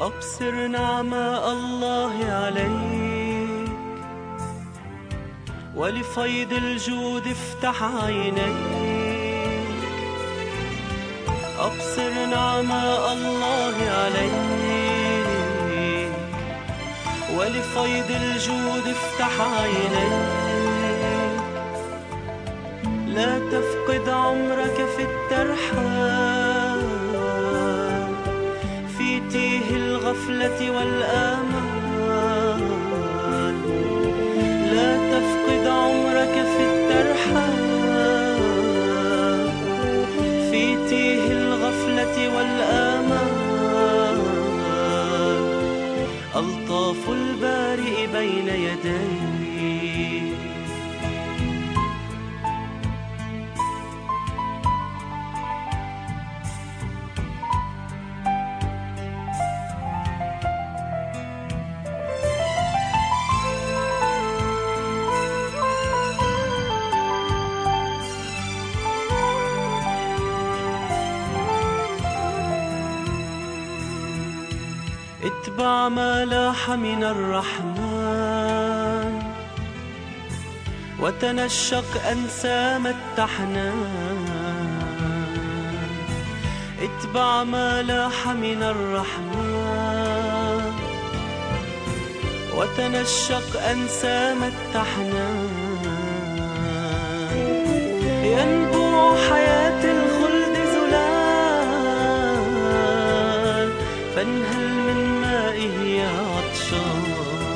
أبصر نعماء الله عليك، ولفيض الجود افتح عينيك. أبصر نعماء الله عليك، ولفيض الجود افتح عينيك. لا تفقد عمرك في الترحال، في تيه الغفلة والآمال. لا تفقد عمرك في الترحال، في تيه الغفلة والآمال. ألطاف البارئ بين يديه. اتبع ما لاح من الرحمن، وتنشق أنسام التحنان. اتبع ما لاح من الرحمن، وتنشق أنسام التحنان. ينبوع حياة الخلد زلال، فانهل من مائه يا عطشان.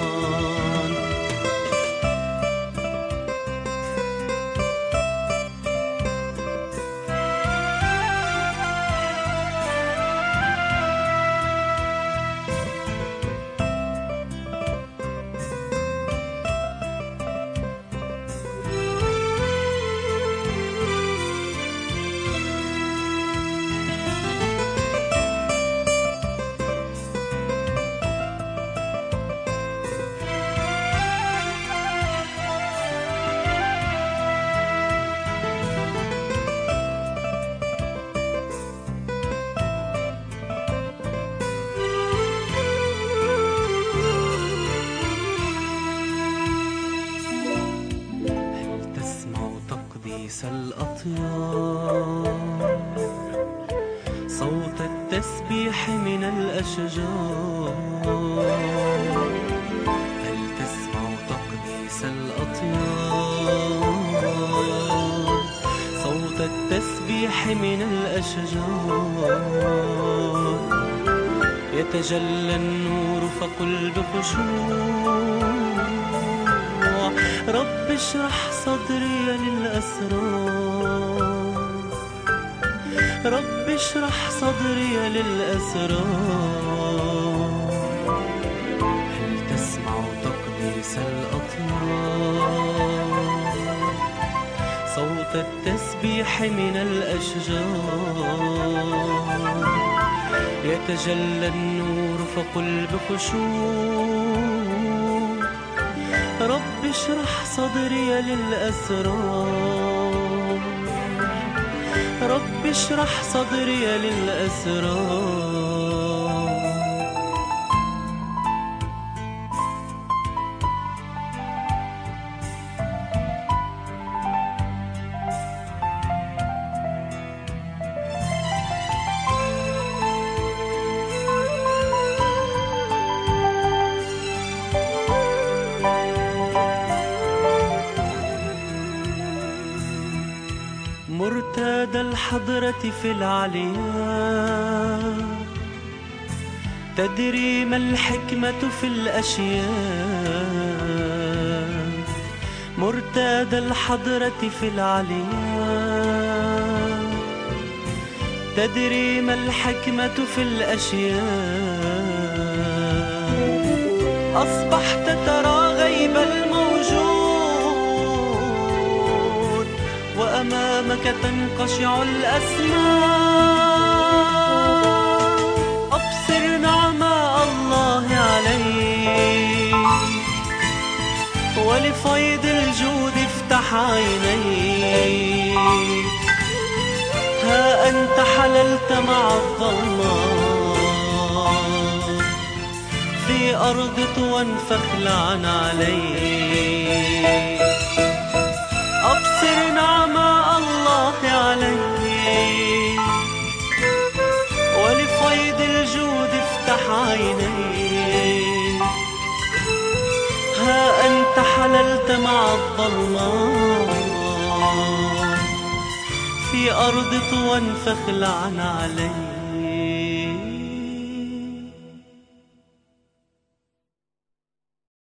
الأطيار، صوت التسبيح من الأشجار. هل تسمع تقديس الأطيار، صوت التسبيح من الأشجار. يتجلى النور فقل بخشوع، رب اشرح صدري للأسرار. رب اشرح صدري للأسرار. هل تسمع تقديس الأطيار، صوت التسبيح من الأشجار. يتجلى النور فقل بخشوع، رب اشرح صدري للأسرار. رب اشرح صدري للأسرار. مرتاد الحضرة في العليا، تدري ما الحكمة في الأشياء. مرتاد الحضرة في العليا، تدري ما الحكمة في الأشياء. أصبحت ترى غيب الموجود، وأمامك تنقشع الأسماء. أبصر نعماء الله عليك، ولفيض الجود افتح عينيك. ها أنت حللت مع الظلام، في أرض طوى فاخلعن علي. أبصر نعماء الله علي، ولفيض الجود افتح عيني. ها أنت حللت مع الظلماء في أرض طوى فاخلعن علي.